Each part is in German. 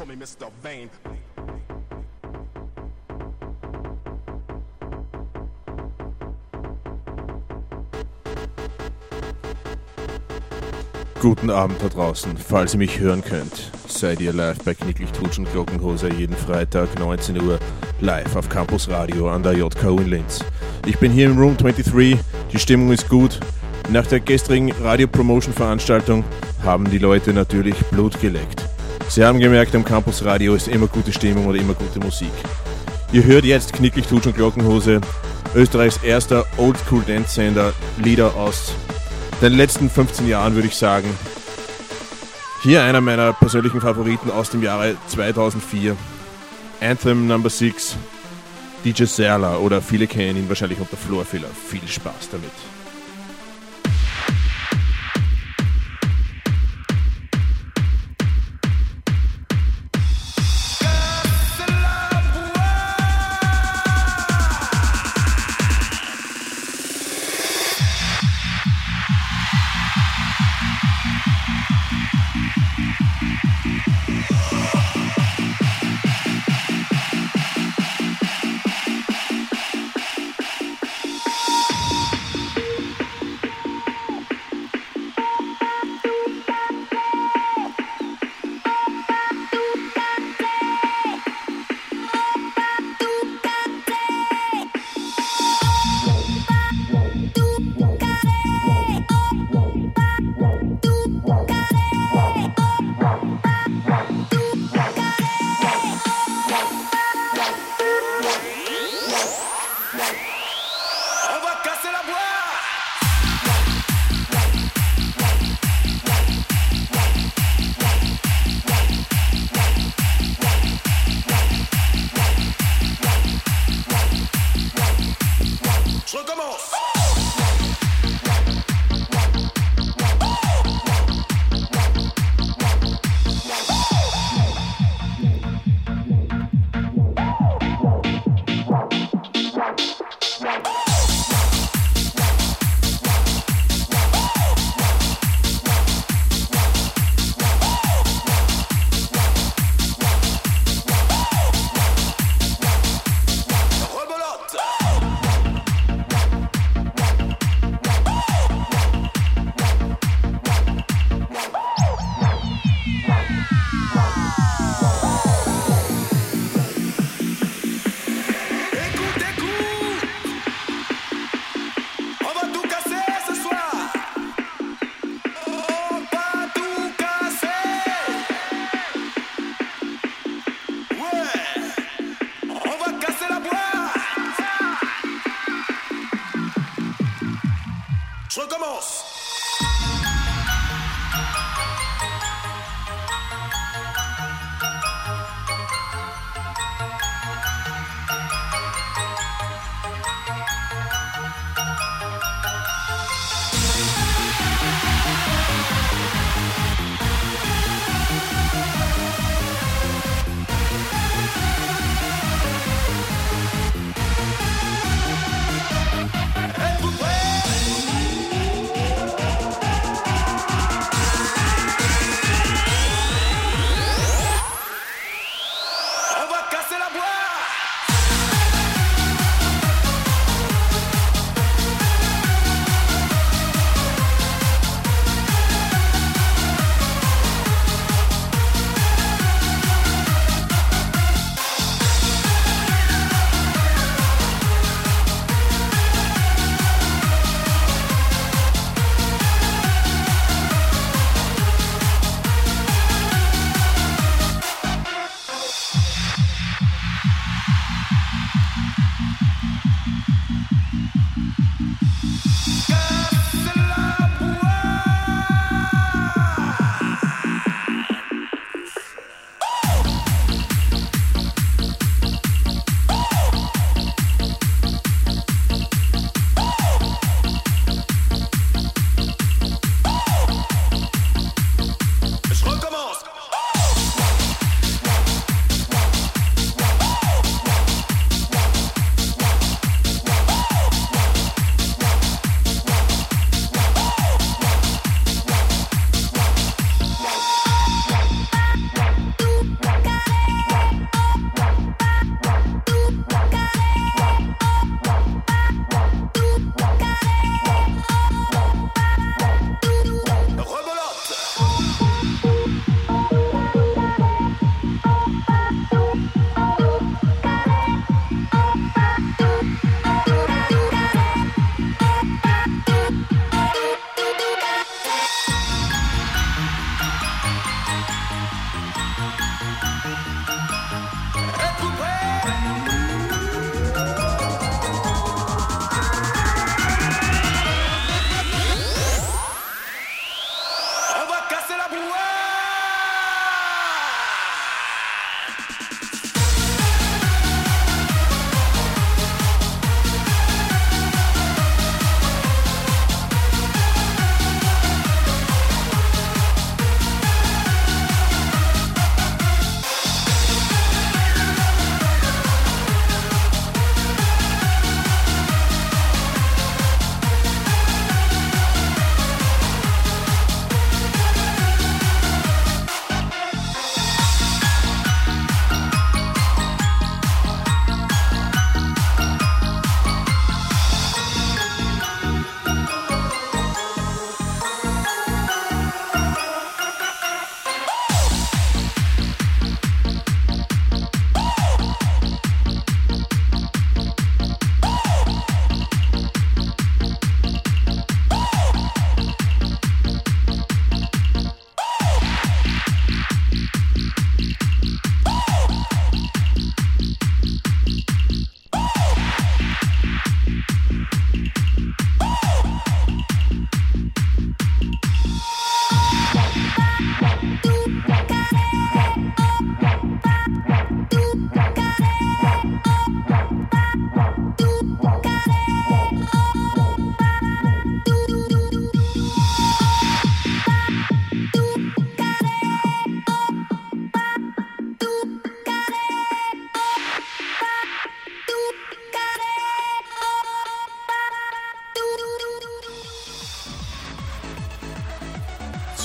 me Mr. Vain. Guten Abend da draußen, falls ihr mich hören könnt. Seid ihr live bei Knicklich, Tutsch und Glockenhose jeden Freitag 19 Uhr live auf Campus Radio an der JKU in Linz. Ich bin hier im Room 23, die Stimmung ist gut. Nach der gestrigen Radio-Promotion-Veranstaltung haben die Leute natürlich Blut geleckt. Sie haben gemerkt, am Campus Radio ist immer gute Stimmung oder immer gute Musik. Ihr hört jetzt Knicklich, Tutsch und Glockenhose, Österreichs erster Oldschool-Dance-Sender, Lieder aus den letzten 15 Jahren, würde ich sagen. Hier einer meiner persönlichen Favoriten aus dem Jahre 2004. Anthem Number 6, DJ Serla, oder viele kennen ihn wahrscheinlich unter Floorfiller. Viel Spaß damit.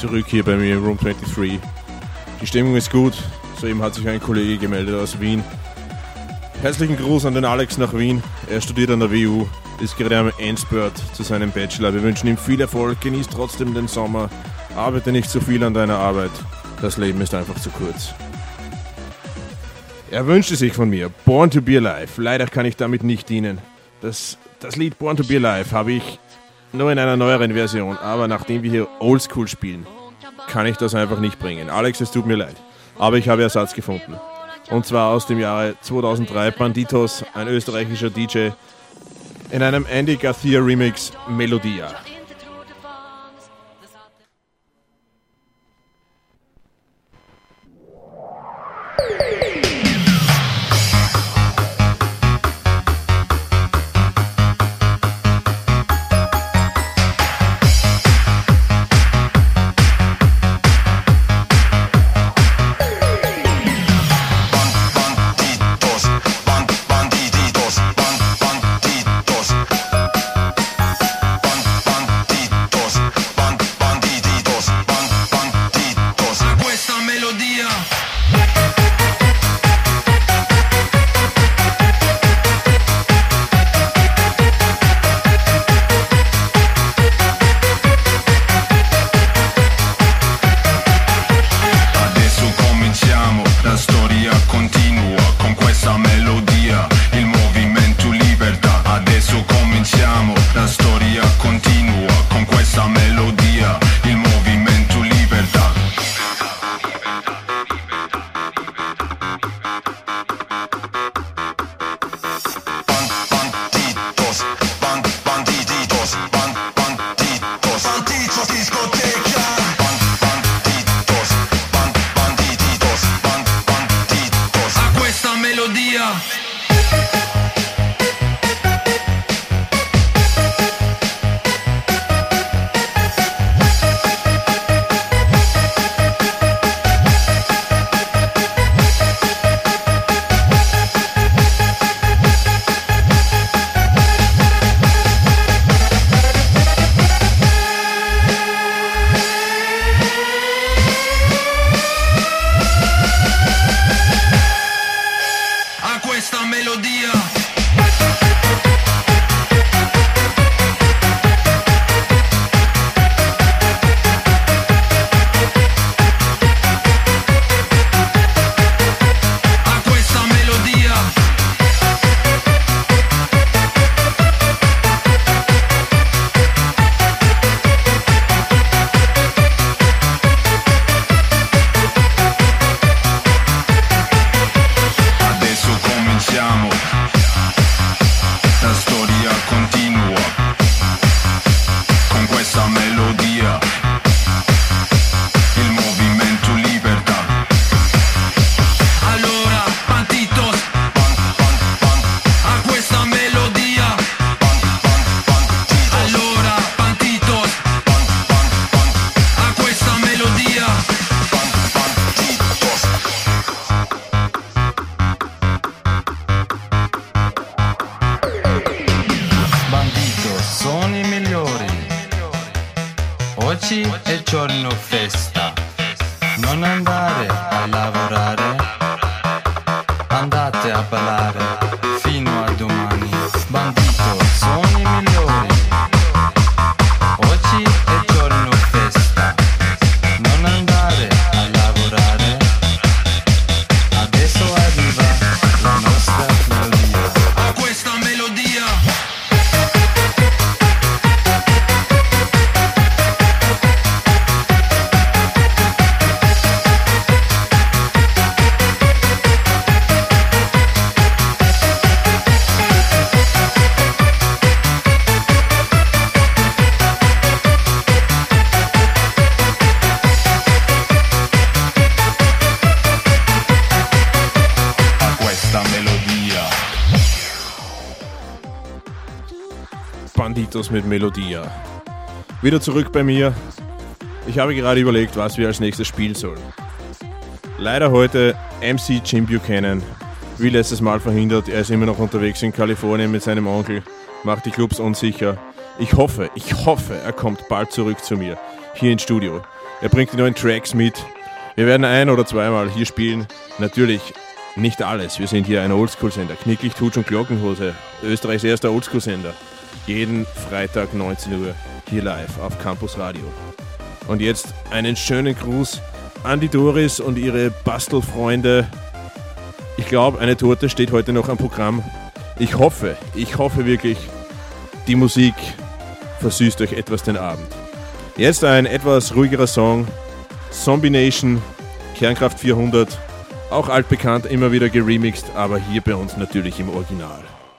zurück hier bei mir im Room 23. Die Stimmung ist gut, soeben hat sich ein Kollege gemeldet aus Wien. Herzlichen Gruß an den Alex nach Wien. Er studiert an der WU, ist gerade am Endspurt zu seinem Bachelor. Wir wünschen ihm viel Erfolg, genießt trotzdem den Sommer, arbeite nicht zu viel an deiner Arbeit. Das Leben ist einfach zu kurz. Er wünschte sich von mir Born to be Alive. Leider kann ich damit nicht dienen. Das Lied Born to be Alive habe ich nur in einer neueren Version, aber nachdem wir hier Oldschool spielen, kann ich das einfach nicht bringen. Alex, es tut mir leid, aber ich habe Ersatz gefunden. Und zwar aus dem Jahre 2003, Banditos, ein österreichischer DJ, in einem Andy Garcia Remix, Melodia. Banditos mit Melodia. Wieder zurück bei mir. Ich habe gerade überlegt, was wir als nächstes spielen sollen. Leider heute MC Jim Buchanan. Wie letztes Mal verhindert, er ist immer noch unterwegs in Kalifornien mit seinem Onkel, macht die Clubs unsicher. Ich hoffe, er kommt bald zurück zu mir, hier ins Studio. Er bringt die neuen Tracks mit. Wir werden ein- oder zweimal hier spielen. Natürlich nicht alles. Wir sind hier ein Oldschool-Sender. Knicklicht, Hutsch und Glockenhose. Österreichs erster Oldschool-Sender. Jeden Freitag 19 Uhr hier live auf Campus Radio. Und jetzt einen schönen Gruß an die Doris und ihre Bastelfreunde. Ich glaube, eine Torte steht heute noch am Programm. Ich hoffe wirklich, die Musik versüßt euch etwas den Abend. Jetzt ein etwas ruhigerer Song. Zombie Nation, Kernkraft 400. Auch altbekannt, immer wieder geremixed, aber hier bei uns natürlich im Original.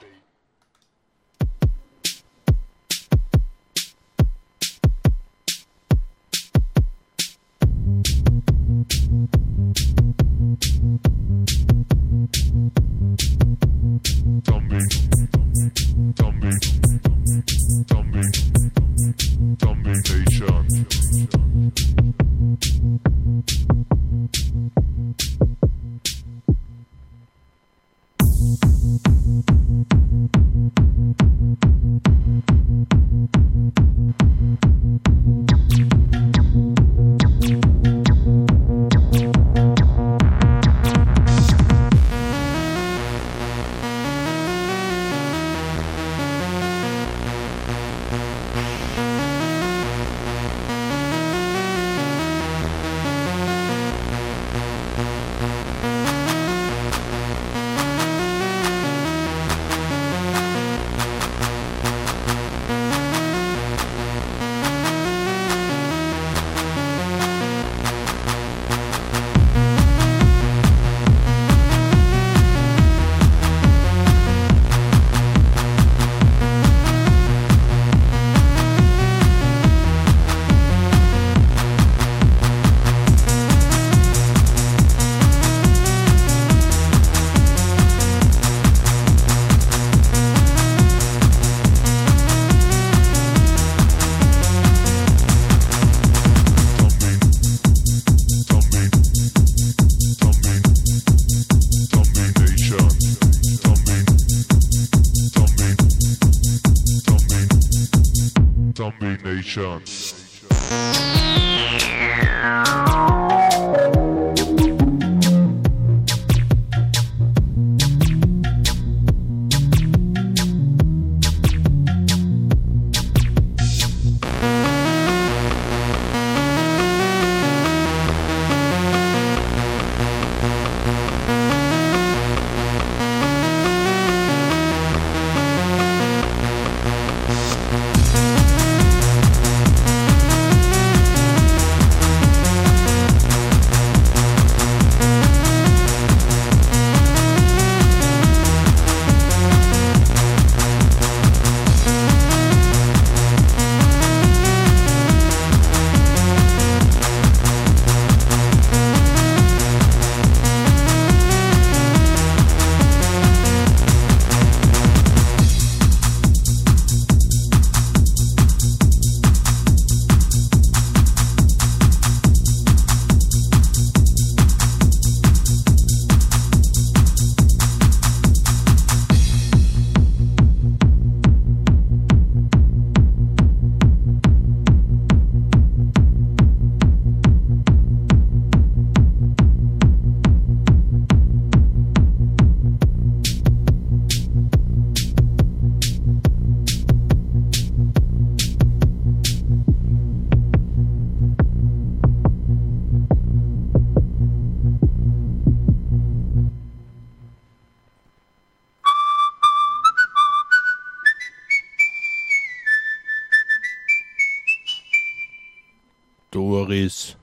Doris.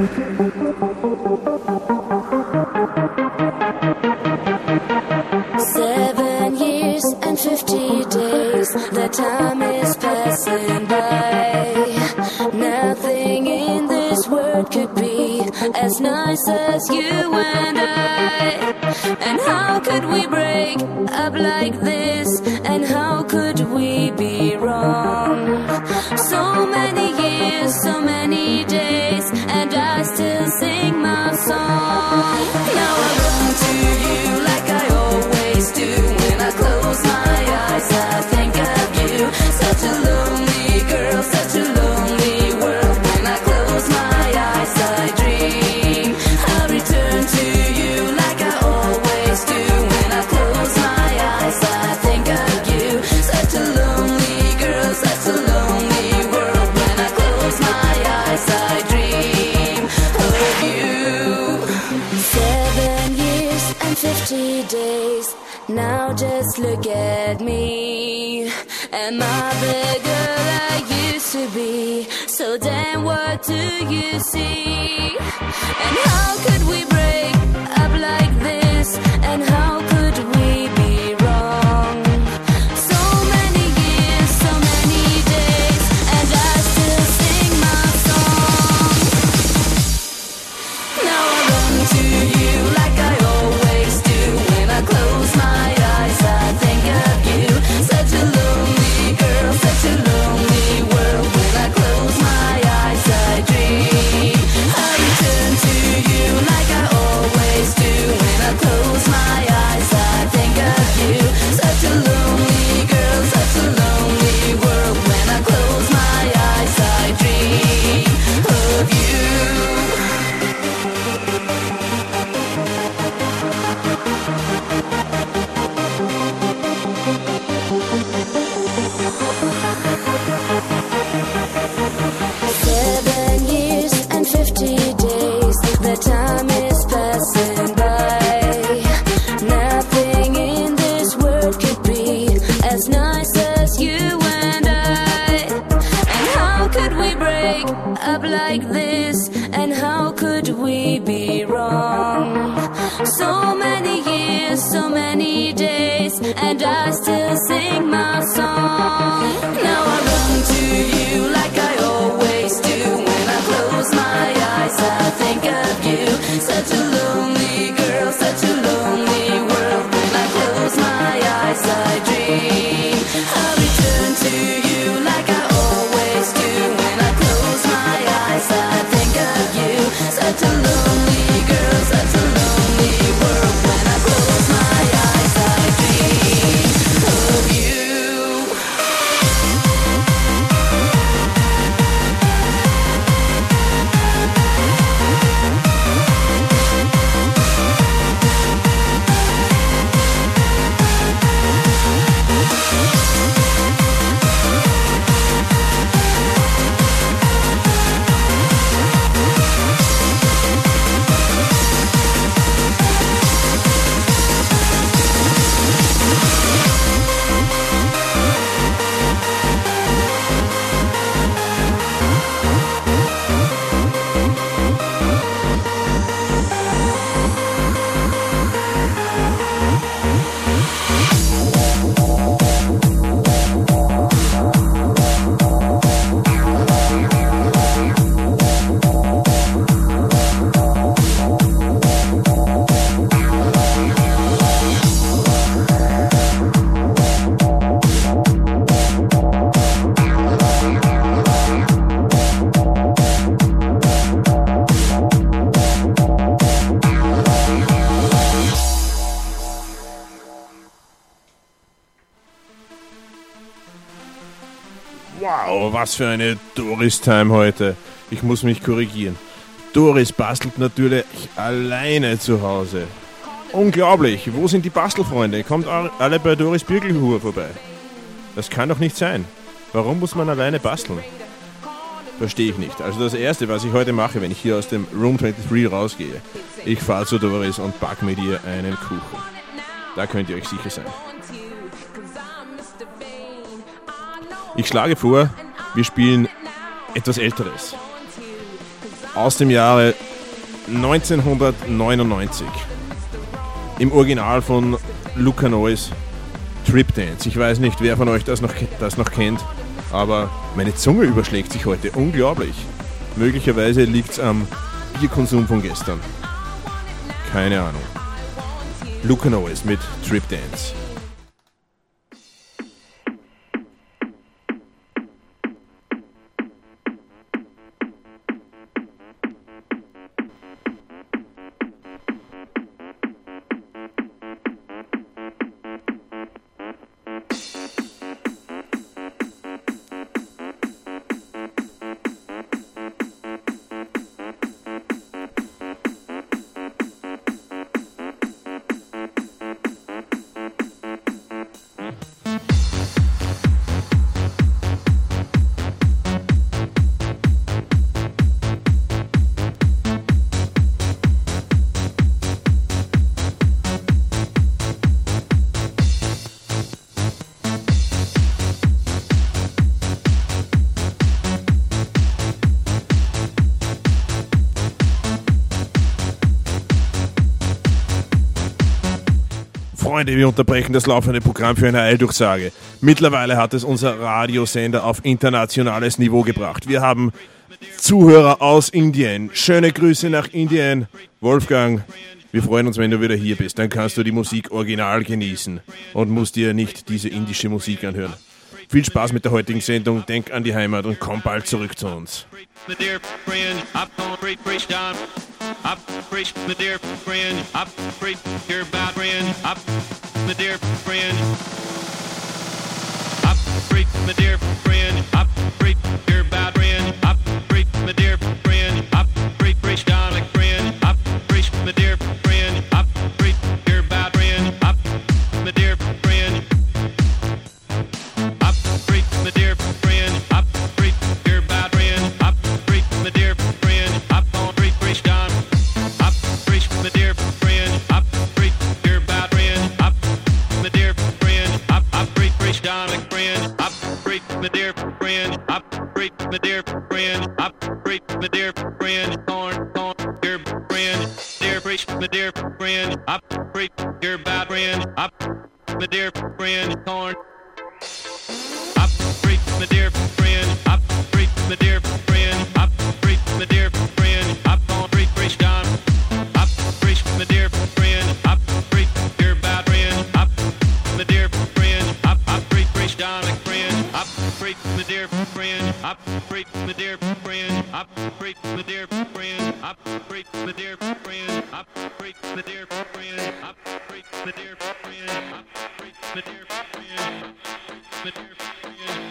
7 years and 50 days, the time is passing by. Nothing in this world could be as nice as you and I. And how could we break up like this? And how could we be wrong? So many years, so many days, and I still sing my song. Now I run to you like I always do. When I close my eyes, I think of you. Such a lonely girl, such a lonely world. When I close my eyes, I dream. I'll return to you like I always do. When I close my eyes, I think of you. Such a lonely girl, such a lonely world. When I close my eyes, I dream of you. 7 years and 50 days. Now just look at me. Am I the girl I used to be? So then what do you see? And how could we break up like this? And how could we be wrong? So many years, so many days, and I still sing my song. Now I run to you like I always do. When I close my eyes, I think of you. Such a lonely girl, such a lonely world. When I close my eyes, I dream. I return to you like I always do. When I close my eyes, I think of you. Such a lonely girl, such a lonely world. When I close my eyes, I dream of you. Time is passing by. Nothing in this world could be as nice as you and I. And how could we break up like this? And how could we be wrong? So many years, so many days, and I still sing my song. Now I run to you like I always do. When I close my eyes, I think of you. Such a lonely girl, such a lonely world. When I close my eyes, I dream. I'll return to you like I always do. When I close my eyes, I think of you. Such a lonely girl, such a lonely world. When I close my eyes, I dream of you. Wow, was für eine Doris-Time heute. Ich muss mich korrigieren. Doris bastelt natürlich alleine zu Hause. Unglaublich, wo sind die Bastelfreunde? Kommt alle bei Doris Birkelhuhr vorbei. Das kann doch nicht sein. Warum muss man alleine basteln? Verstehe ich nicht. Also das Erste, was ich heute mache, wenn ich hier aus dem Room 23 rausgehe, ich fahre zu Doris und back mit ihr einen Kuchen. Da könnt ihr euch sicher sein. Ich schlage vor, wir spielen etwas Älteres. aus dem Jahre 1999. Im Original von Luca Noyes, Trip Dance. Ich weiß nicht, wer von euch das noch kennt, aber meine Zunge überschlägt sich heute unglaublich. Möglicherweise liegt es am Bierkonsum von gestern. Keine Ahnung. Luca Noyes mit Trip Dance. Freunde, wir unterbrechen das laufende Programm für eine Eildurchsage. Mittlerweile hat es unser Radiosender auf internationales Niveau gebracht. Wir haben Zuhörer aus Indien. Schöne Grüße nach Indien. Wolfgang, wir freuen uns, wenn du wieder hier bist. Dann kannst du die Musik original genießen und musst dir nicht diese indische Musik anhören. Viel Spaß mit der heutigen Sendung. Denk an die Heimat und komm bald zurück zu uns. My dear friend, I'm gonna preach down. I'm preach, my dear friend. I'm preach, your bad friend. I'm my dear friend. I'm preach, my dear friend. I'm preach, your bad friend. I'm preach, my dear friend. I'm preach down like friend. I'm preach, my dear friend. I'm preach, your bad friend. I'm my dear friend. I'm preach, my dear friend. I'm preach, your bad friend. I'm preach, my dear friend. I'm gonna preach down. I'm preach, my dear friend. I'm preach, your bad friend. I'm my dear friend. I'm preach down like friend. I'm preach, my dear friend. I'm preach, my dear friend. I'm preach, my dear friend. Corn, your friend. Dear preach, my dear friend. I'm preach, your bad friend. I'm my dear friend. Corn. I'm freak, my dear friend. I'm freak, my dear friend. I'm freak, my dear friend. I'm gonna preach down. I'm freak, my dear friend. I'm freak, your bad friend. I'm my dear friend. I'm preach down like friend. I'm freak, my dear friend. I'm freak, my dear friend. I'm freak, my dear friend. I'm freak, my dear friend. I'm freak, my dear friend. I'm freak, my dear friend. I'm freak, my dear friend. My dear friend.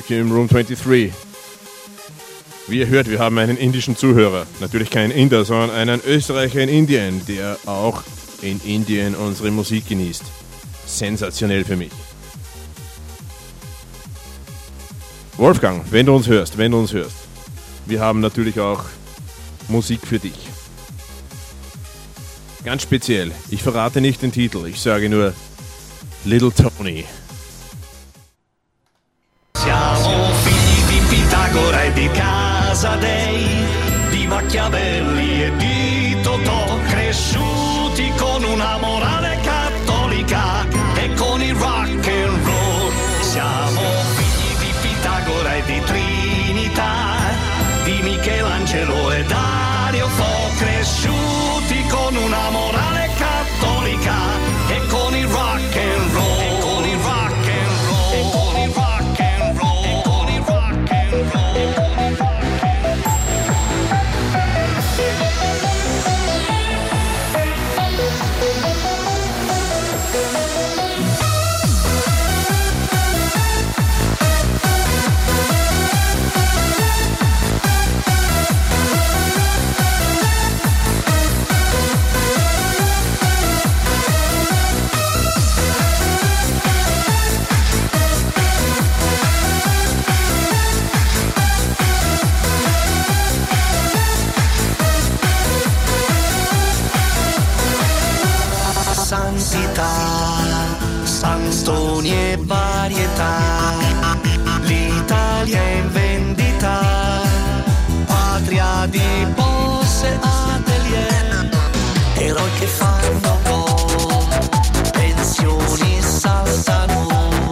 zurück im Room 23. Wie ihr hört, wir haben einen indischen Zuhörer. Natürlich keinen Inder, sondern einen Österreicher in Indien, der auch in Indien unsere Musik genießt. Sensationell für mich. Wolfgang, wenn du uns hörst, wir haben natürlich auch Musik für dich. Ganz speziell, ich verrate nicht den Titel, ich sage nur Little Tony. Siamo figli di Pitagora e di Casadei, di Machiavelli e di Totò, cresciuti con una morale cattolica e con il rock and roll. Siamo figli di Pitagora e di Trinità, di Michelangelo e Dario Fo, cresciuti con una morale cattolica e con il rock and roll. Santoni e varietà, l'Italia è in vendita, patria di boss e atelier, eroi che fanno gol, pensioni saltano,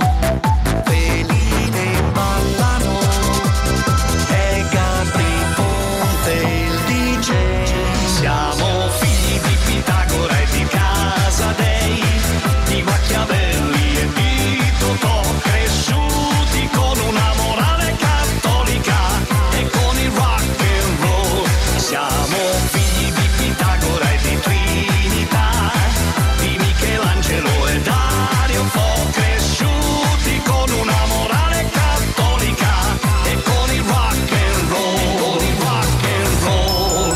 veline ballano, e Gabri Ponte il DJ. Siamo figli di Pitagora e di Casadei, di Machiavelli e di Totò, cresciuti con una morale cattolica e con il rock and roll. Siamo figli di Pitagora e di Trinità, di Michelangelo e Dario Fo, cresciuti con una morale cattolica e con il rock and roll, con il rock and roll.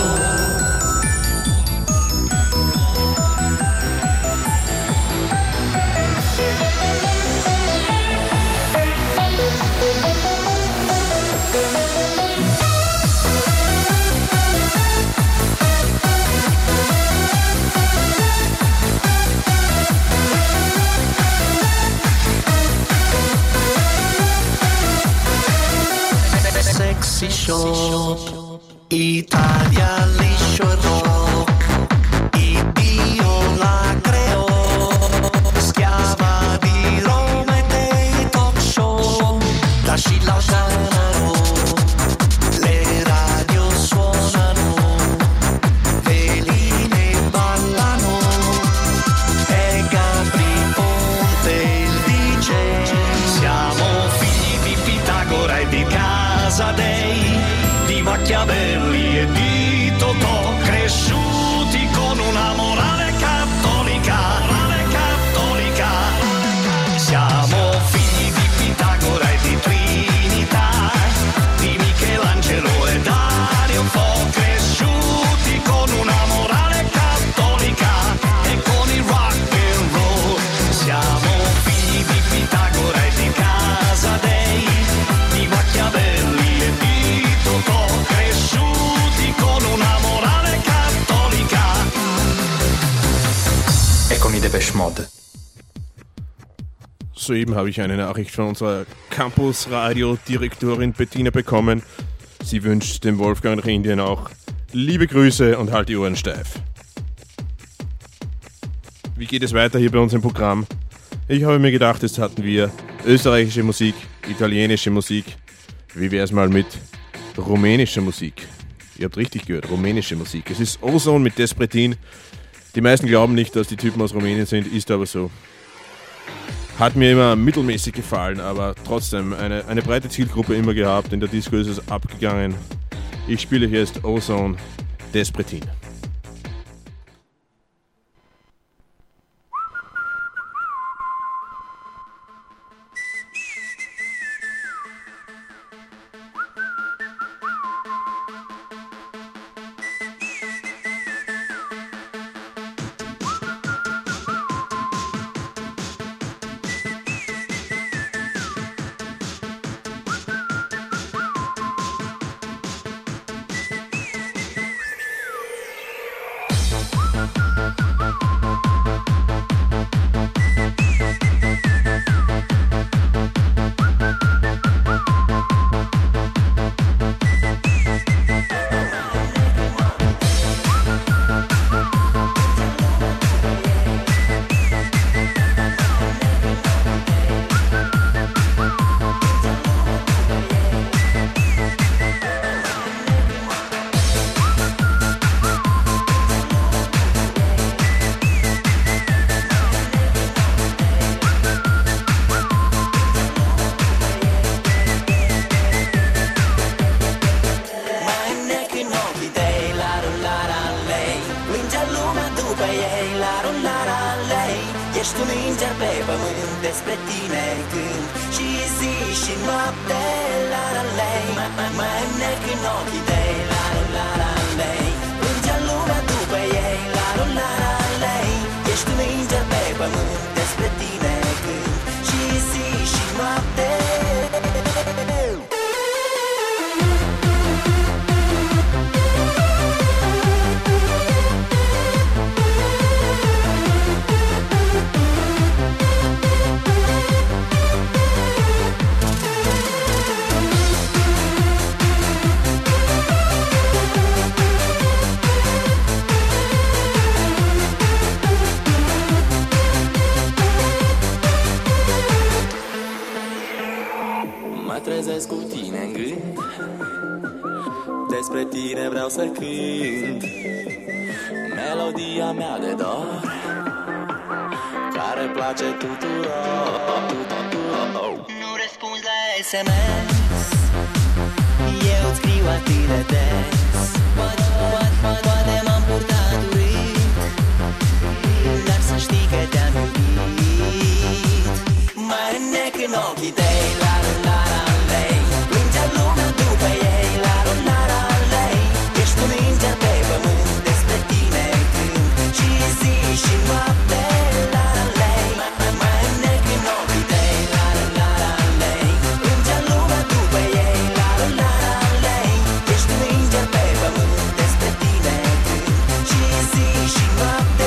Sexy shop, Italia liscio e rock, il Dio la creò, schiava di Roma e dei talk show, da Scilla Canaro, le radio suonano, veline ballano, e Gabri Ponte il DJ. Siamo figli di Pitagora e di Casadei, di Machiavelli e di Totò, cresciuti con una morale cattolica, morale cattolica. Siamo figli di Pitagora e di Trinità, di Michelangelo e Dario Fo, cresciuti con una morale cattolica e con il rock and roll. Siamo figli di Pitagora e di Casadei, di Machiavelli e di Totò, cresciuti con una morale cattolica e con i Depeche Mode. Soeben habe ich eine Nachricht von unserer Campus-Radio-Direktorin Bettina bekommen. Sie wünscht dem Wolfgang nach Indien auch liebe Grüße und halt die Ohren steif. Wie geht es weiter hier bei uns im Programm? Ich habe mir gedacht, jetzt hatten wir österreichische Musik, italienische Musik. Wie wäre es mal mit rumänischer Musik? Ihr habt richtig gehört, rumänische Musik. Es ist Ozone mit Despretin. Die meisten glauben nicht, dass die Typen aus Rumänien sind, ist aber so. Hat mir immer mittelmäßig gefallen, aber trotzdem eine breite Zielgruppe immer gehabt. In der Disco ist es abgegangen. Ich spiele hier jetzt Ozone, Despretin. pe pământ despre tine cânt. Și zi și noapte, la la lei, mai înnec în ochii tăi, la la la lei. Plângea lumea după ei, la la la lei. Ești un înger pe pământ despre tine cânt. Și zi și noapte. Trezesc cu tine în gând, despre tine vreau să cânt. Melodia mea de dor, care place tuturor. Nu răspunzi la SMS, eu îți scriu atât de des. Poate m-am purtat urât, dar să știi că te-am iubit. Mai înnec în ochii tăi, la la la lei. Plângea lumea după ei, la la la lei. Ești un înger pe pământ despre tine cânt. Și zi și noapte, la la lei. Mai înnec în ochii tăi, la la la lei. Plângea lumea după ei, la la la lei. Ești un înger pe pământ despre tine cânt. Și zi și noapte.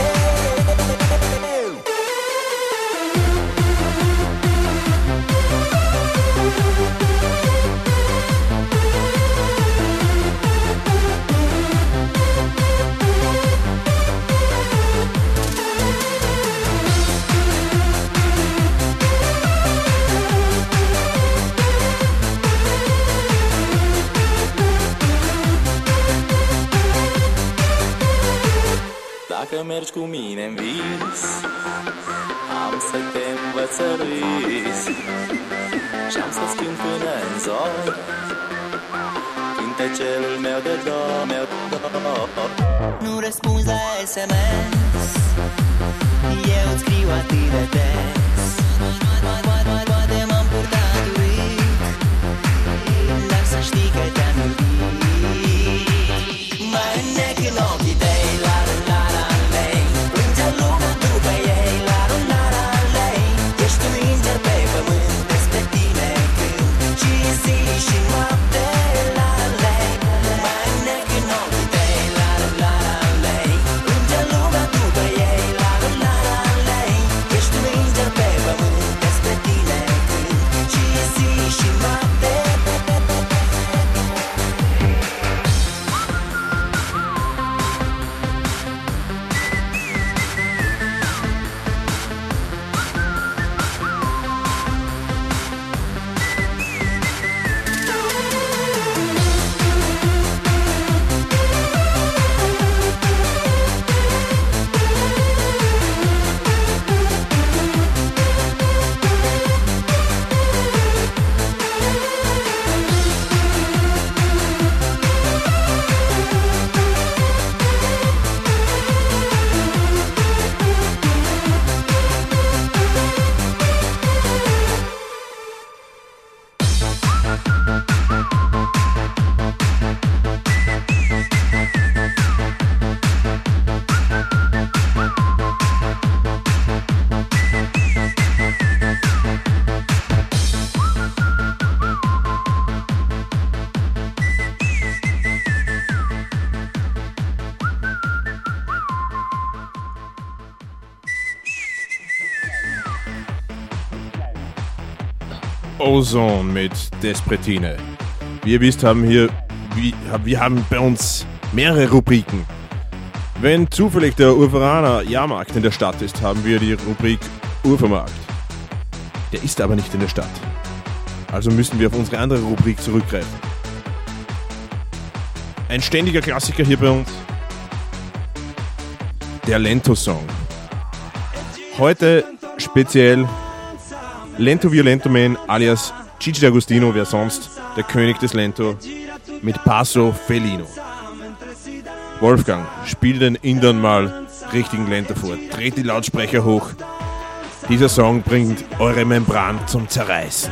Dacă mergi cu mine în vis, am să te învăț să râzi și-am să-ți cânt până în zori cântecelul meu de dor. Nu răspunzi la SMS, eu îți scriu atât de des. Poate m-am purtat urât, dar să știi că te-am iubit. Mai înnec în ochii tăi, la la la la lei. Plângea lumea după ei, la la la la lei. Ești un înger pe pământ despre tine cânt. Și zi și noapte, la la lei. Mai înnec în ochii tăi, la la la la lei. Plângea lumea după ei, la la la la lei. Ești un înger pe pământ despre tine cânt. Și zi și noapte. Ozone mit Despretine. Wie ihr wisst, wir haben bei uns mehrere Rubriken. Wenn zufällig der Urveraner Jahrmarkt in der Stadt ist, haben wir die Rubrik Urvermarkt. Der ist aber nicht in der Stadt. Also müssen wir auf unsere andere Rubrik zurückgreifen. Ein ständiger Klassiker hier bei uns. Der Lento-Song. Heute speziell Lento Violento Man alias Gigi D'Agostino, wer sonst, der König des Lento, mit Passo Felino. Wolfgang, spiel den Indern mal richtigen Lento vor. Dreht die Lautsprecher hoch Dieser Song bringt eure Membran zum Zerreißen.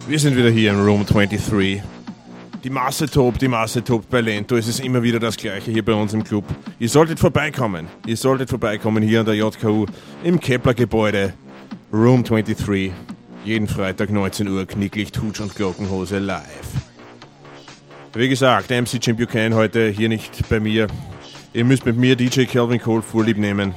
Wir sind wieder hier im Room 23. Die Masse tobt bei Lento. Es ist immer wieder das Gleiche hier bei uns im Club. Ihr solltet vorbeikommen hier an der JKU im Kepler-Gebäude. Room 23. Jeden Freitag 19 Uhr, Knicklicht, Hutsch und Glockenhose live. Wie gesagt, MC Jim Buchanan heute hier nicht bei mir. Ihr müsst mit mir DJ Calvin Cole vorlieb nehmen.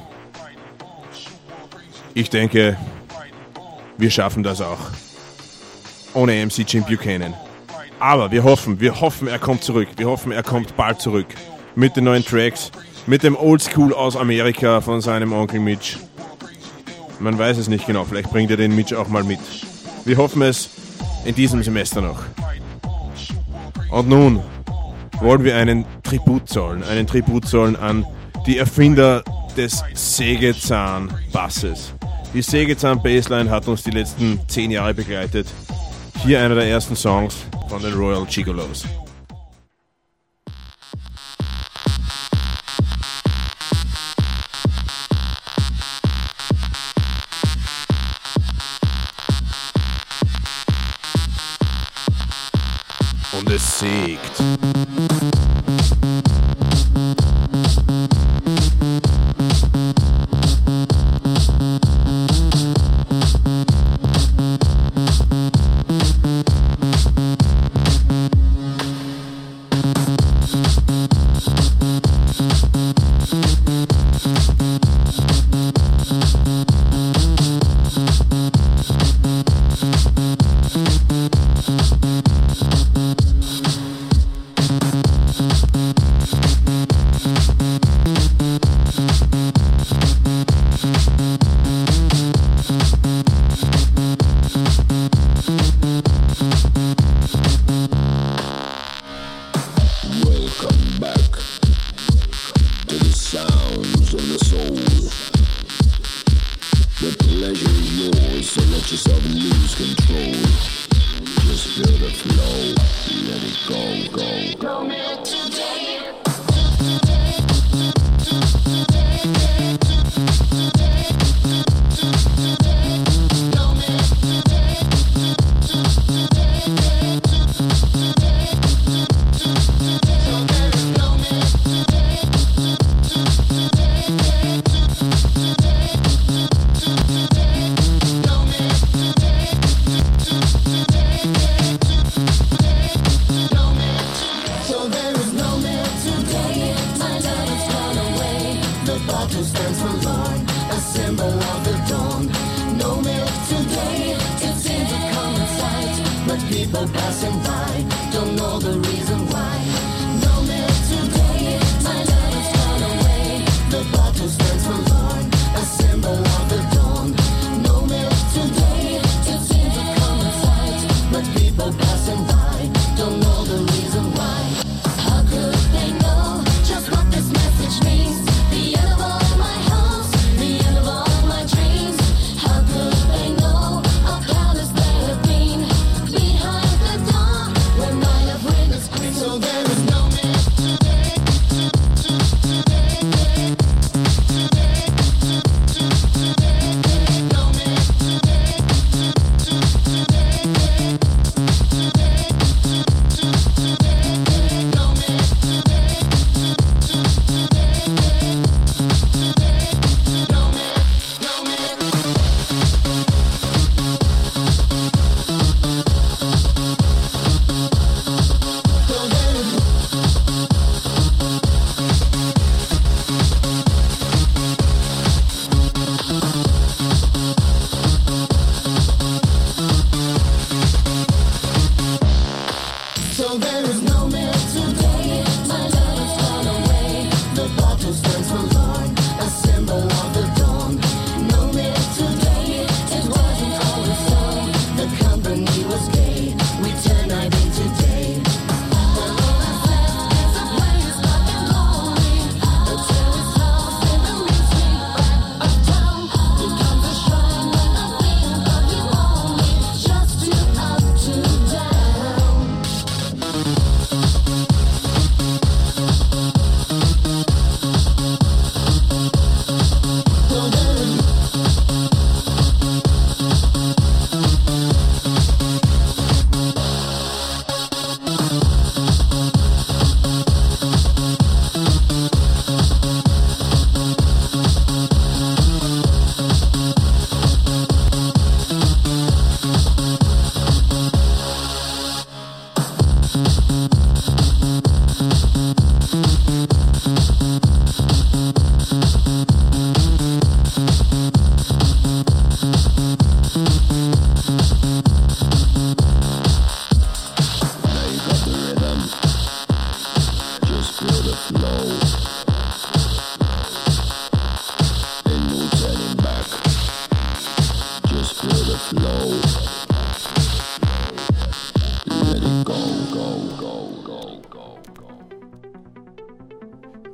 Ich denke, wir schaffen das auch. Ohne MC Jim Buchanan. Aber wir hoffen, er kommt zurück. Wir hoffen, er kommt bald zurück. Mit den neuen Tracks, mit dem Oldschool aus Amerika von seinem Onkel Mitch. Man weiß es nicht genau, vielleicht bringt er den Mitch auch mal mit. Wir hoffen es in diesem Semester noch. Und nun wollen wir einen Tribut zollen an die Erfinder des Sägezahn-Basses. Die Sägezahn-Bassline hat uns die letzten 10 Jahre begleitet. Hier einer der ersten Songs von den Royal Gigolos. Und es sägt. Behind the dawn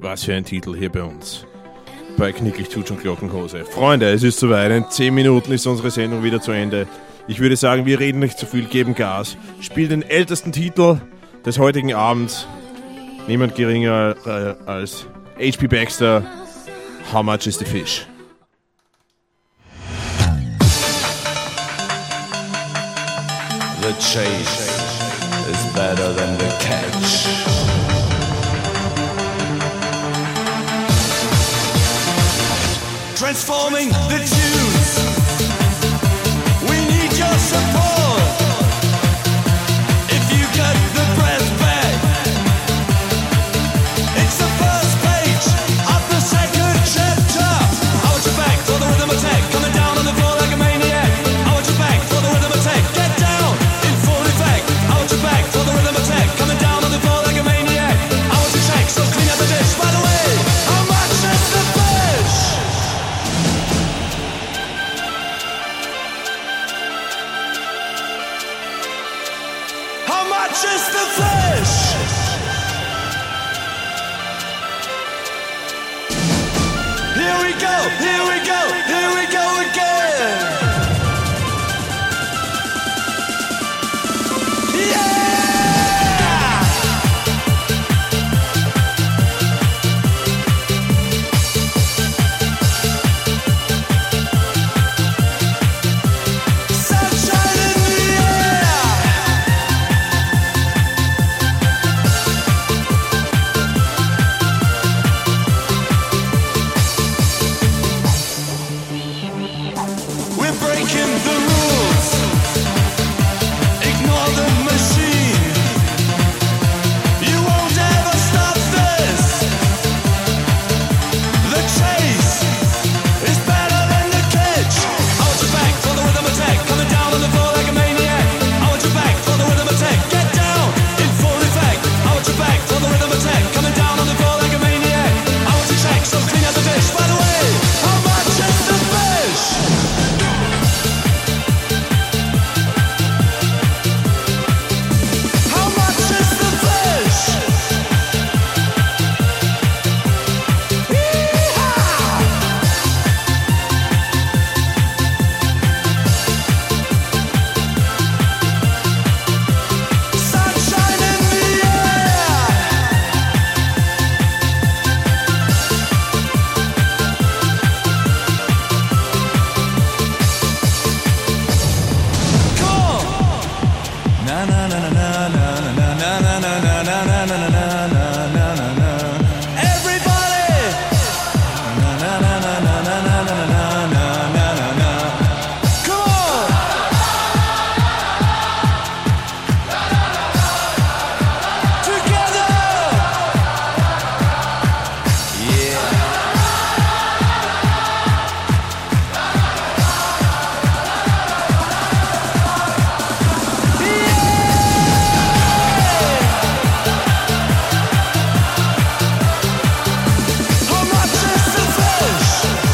Was für ein Titel hier bei uns. Bei Knicklich Tutsch und Glockenhose. Freunde, es ist soweit. In 10 Minuten ist unsere Sendung wieder zu Ende. Ich würde sagen, wir reden nicht zu viel, geben Gas. Spielen den ältesten Titel des heutigen Abends. Niemand geringer als H.P. Baxter. How much is the fish? The chase is better than the catch. Transforming the tunes. We need your support. If you get the breath back, it's the first page of the second chapter. I want you back for the rhythm attack, coming down on the floor like a maniac. I want you back for the rhythm attack, get down in full effect. I want you back for the rhythm attack, coming down on the floor like a maniac. I want you check, so clean up the dish. By the way, how much is the fish? How much is the fish? Here we go, here we go, here we go again. Yeah! Sunshine in the air. We're breaking the rules. Ignore the machine. You won't ever stop this. The chase is better than the catch. I want you back for the rhythm attack, coming down on the floor like a maniac. I want you back for the rhythm attack, get down in full effect. I want you back for the rhythm attack, coming down on the floor like a maniac. I want you check, so clean out the dish. By the way, how much is the fish? How much is the fish? Yee-haw! Sunshine in the air. Come on. Na na na na na na na na na na na na na na na na na na na. Everybody. Na na na na na na na na na na na na na. Come on. Together. Yeah. How much is the fish?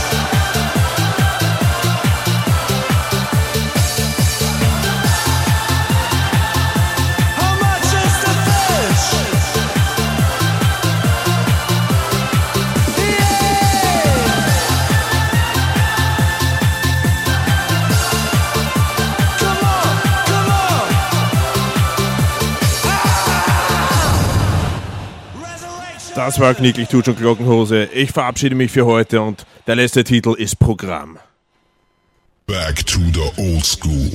How much is the fish? Yeah! Come on, come on! Resurrection! Das war Knicklich Tutsch und Glockenhose. Ich verabschiede mich für heute und der letzte Titel ist Programm. Back to the old school.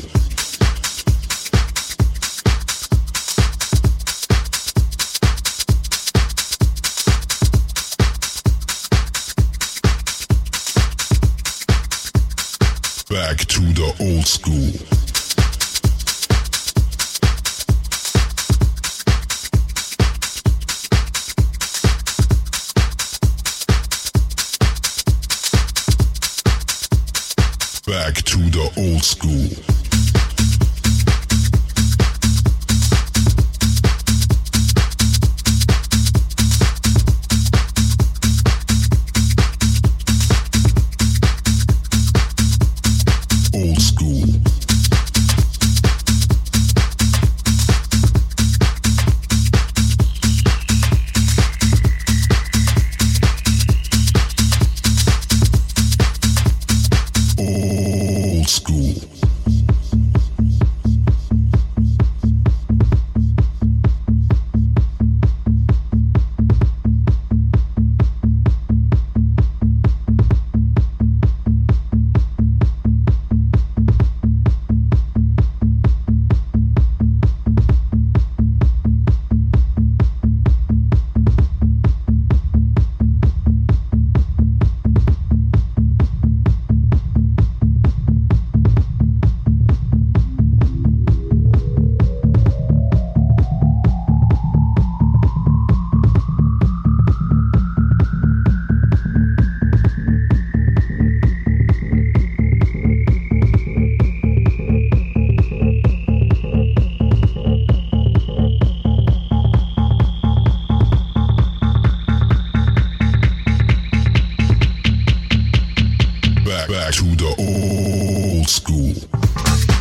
Back to the old school. Back to the old school. Old school. Back to the old school.